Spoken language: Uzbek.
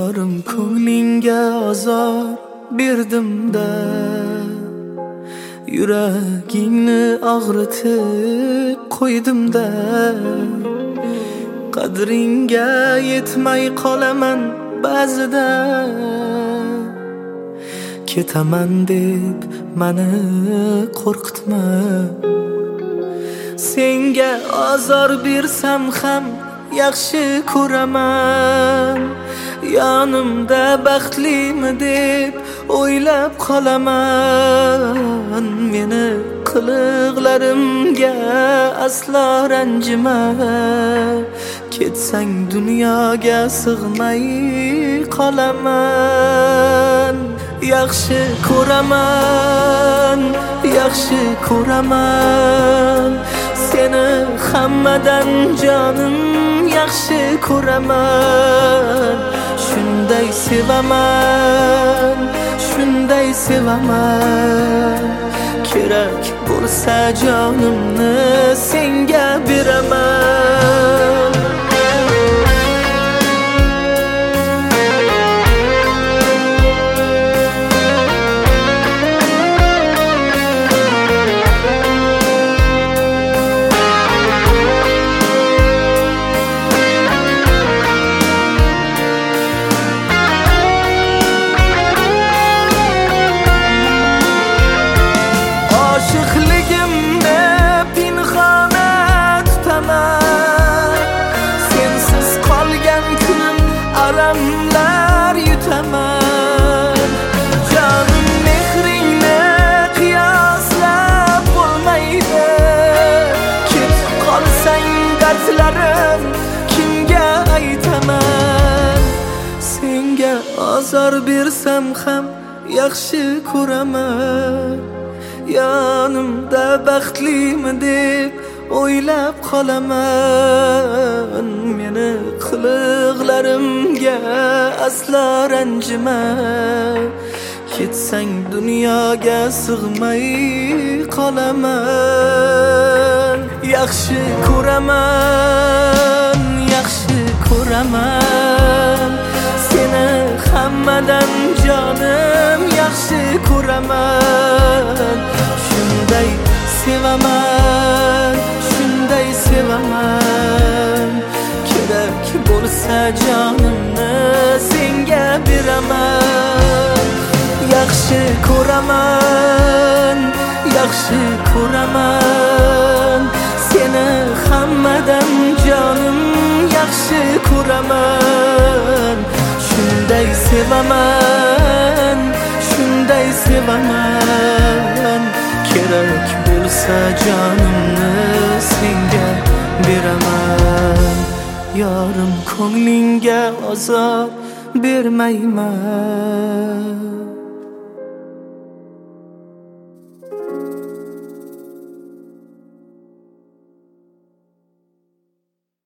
Yorim ko'nglingga ozor berdim-da, yuragingni og'ritib qo'ydim-da. Qadringga yetmay qolaman ba'zida, ketaman deb mani qo'rqitma. Senga ozor bersam ham yaxshi ko'raman, yonimda baxtlimi deb o'ylab qolaman. Meni qiliqlarimga aslo ranjima, ketsang dunyoga sig'may qolaman. Yaxshi ko'raman, yaxshi ko'raman, seni hammadan jonim yaxshi ko'raman. Shunday sevaman, shunday sevaman, kerak bo'lsa jonimni senga beraman. Aramlar yutaman, canım mehringni qiyoslab bo'lmaydi. Ketib qolsang dardlarim kimga aytaman? Senga ozor bersam ham yaxshi ko'raman, yonimda baxtlimi deb o'ylab qolaman. Meni qiliqlarimga aslo ranjima, ketsang dunyoga sig'may qolaman. Yaxshi ko'raman, yaxshi ko'raman, seni hammadan jonim yaxshi ko'raman. Shunday sevaman, shunday sevaman, kerak bo'lsa jonimni senga beraman. Yaxshi ko'raman, yaxshi ko'raman, seni hammadan jonim yaxshi ko'raman. Shunday sevaman, shunday sevaman, kerak bo'lsa jonimni senga beraman. Yorim ko'nglingga ozor bermayman.